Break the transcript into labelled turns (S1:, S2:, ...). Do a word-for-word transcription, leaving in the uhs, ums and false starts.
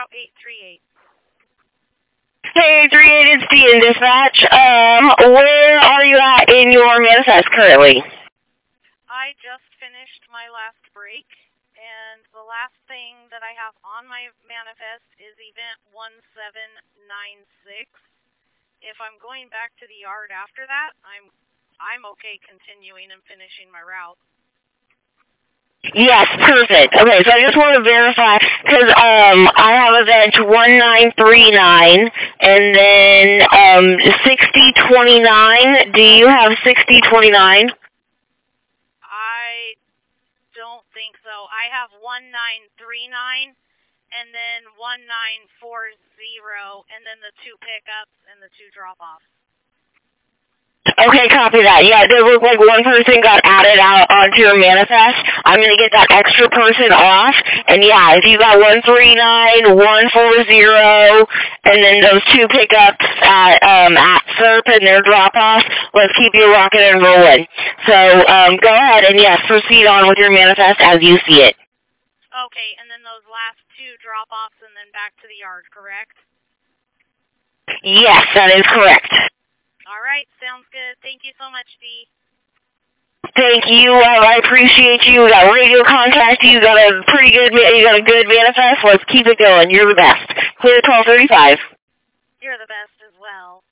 S1: Route eight three eight.
S2: Hey, three eight, it's D in dispatch. Um, where are you at in your manifest currently?
S1: I just finished my last break, and the last thing that I have on my manifest is event one seven nine six. If I'm going back to the yard after that, I'm I'm okay continuing and finishing my route.
S2: Yes, perfect. Okay, so I just want to verify, because um, I have event one nine three nine, and then um, sixty twenty-nine. Do you have sixty twenty-nine?
S1: I don't think so. I have one nine three nine, and then one nine four zero, and then the two pickups and the two drop-offs.
S2: Okay, copy that. Yeah, it did look like one person got added out onto your manifest. I'm going to get that extra person off. And yeah, if you got one three nine, one four zero, and then those two pickups at, um, at S E R P and their drop-off, let's keep you rocking and rolling. So um, go ahead and yes, proceed on with your manifest as you see it.
S1: Okay, and then those last two drop-offs and then back to the yard, correct?
S2: Yes, that is correct.
S1: All right, sounds good. Thank you so much, Dee.
S2: Thank you. Uh, I appreciate you. We got radio contact. You got a pretty good. You got a good manifest. Let's keep it going. You're the best. Clear twelve thirty-five.
S1: You're the best as well.